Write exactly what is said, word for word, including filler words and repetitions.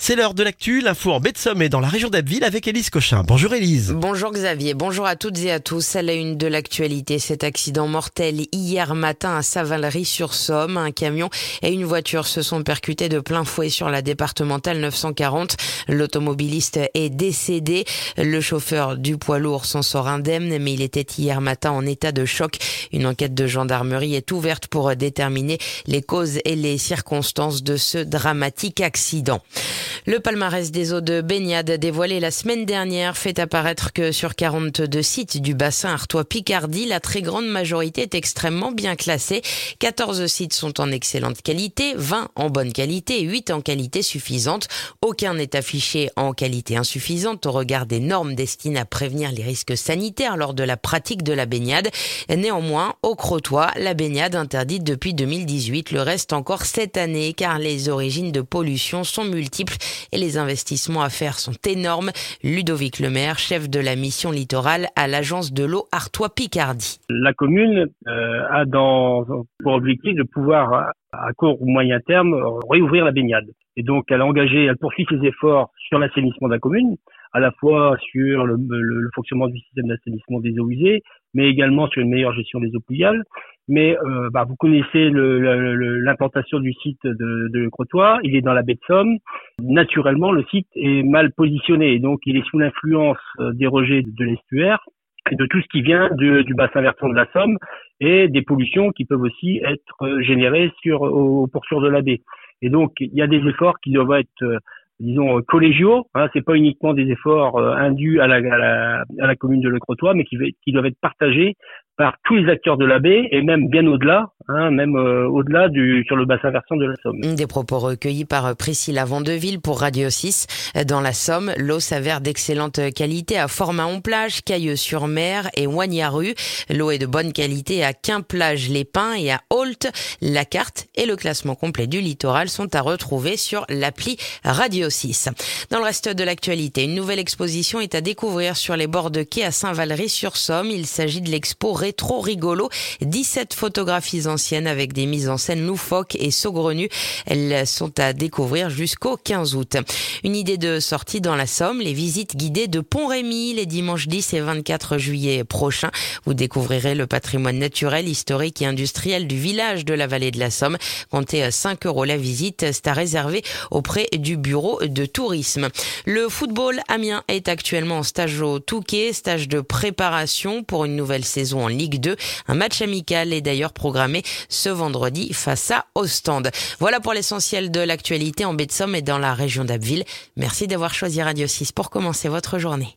C'est l'heure de l'actu, l'info en baie de Somme et dans la région d'Abbeville avec Élise Cochin. Bonjour Élise. Bonjour Xavier, bonjour à toutes et à tous. À la une de l'actualité, cet accident mortel hier matin à Saint-Valery-sur-Somme. Un camion et une voiture se sont percutés de plein fouet sur la départementale neuf cent quarante. L'automobiliste est décédé. Le chauffeur du poids lourd s'en sort indemne, mais il était hier matin en état de choc. Une enquête de gendarmerie est ouverte pour déterminer les causes et les circonstances de ce dramatique accident. Le palmarès des eaux de baignade dévoilé la semaine dernière fait apparaître que sur quarante-deux sites du bassin Artois-Picardie, la très grande majorité est extrêmement bien classée. quatorze sites sont en excellente qualité, vingt en bonne qualité et huit en qualité suffisante. Aucun n'est affiché en qualité insuffisante au regard des normes destinées à prévenir les risques sanitaires lors de la pratique de la baignade. Néanmoins, au Crotoy, la baignade interdite depuis deux mille dix-huit le reste encore cette année car les origines de pollution sont multiples et les investissements à faire sont énormes. Ludovic Lemaire, chef de la mission littorale à l'agence de l'eau Artois-Picardie. La commune euh, a dans, pour objectif de pouvoir, à court ou moyen terme, réouvrir la baignade. Et donc, elle a engagé, elle poursuit ses efforts sur l'assainissement de la commune, à la fois sur le, le, le fonctionnement du système d'assainissement des eaux usées, mais également sur une meilleure gestion des eaux pluviales. Mais euh, bah, vous connaissez le, le, l'implantation du site de, de Crotoy, il est dans la baie de Somme. Naturellement, le site est mal positionné, donc il est sous l'influence des rejets de l'estuaire et de tout ce qui vient de, du bassin versant de la Somme et des pollutions qui peuvent aussi être générées sur au pourtour de la baie. Et donc, il y a des efforts qui doivent être, euh, disons, collégiaux. Hein, c'est pas uniquement des efforts euh, indus à la, à la, à la commune de Le Crotoy, mais qui, qui doivent être partagés par tous les acteurs de la baie et même bien au-delà, hein, même euh, au-delà du sur le bassin versant de la Somme. Des propos recueillis par Priscilla Vandeville pour Radio six. Dans la Somme, l'eau s'avère d'excellente qualité à Fort-Mahon-Plage, Cailleux-sur-Mer et Oignaru. L'eau est de bonne qualité à Quimplage-les-Pins et à Ault. La carte et le classement complet du littoral sont à retrouver sur l'appli Radio six. Dans le reste de l'actualité, une nouvelle exposition est à découvrir sur les bords de quai à Saint-Valery-sur-Somme. Il s'agit de l'expo Rétro Rigolo, dix-sept photographies anciennes avec des mises en scène loufoques et saugrenues. Elles sont à découvrir jusqu'au quinze août. Une idée de sortie dans la Somme, les visites guidées de Pont-Rémy les dimanches dix et vingt-quatre juillet prochains. Vous découvrirez le patrimoine naturel, historique et industriel du village de la vallée de la Somme. Comptez cinq euros la visite, c'est à réserver auprès du bureau de tourisme. Le football amiens est actuellement en stage au Touquet, stage de préparation pour une nouvelle saison en Ligue deux. Un match amical est d'ailleurs programmé ce vendredi face à Ostende. Voilà pour l'essentiel de l'actualité en baie de Somme et dans la région d'Abbeville. Merci d'avoir choisi Radio six pour commencer votre journée.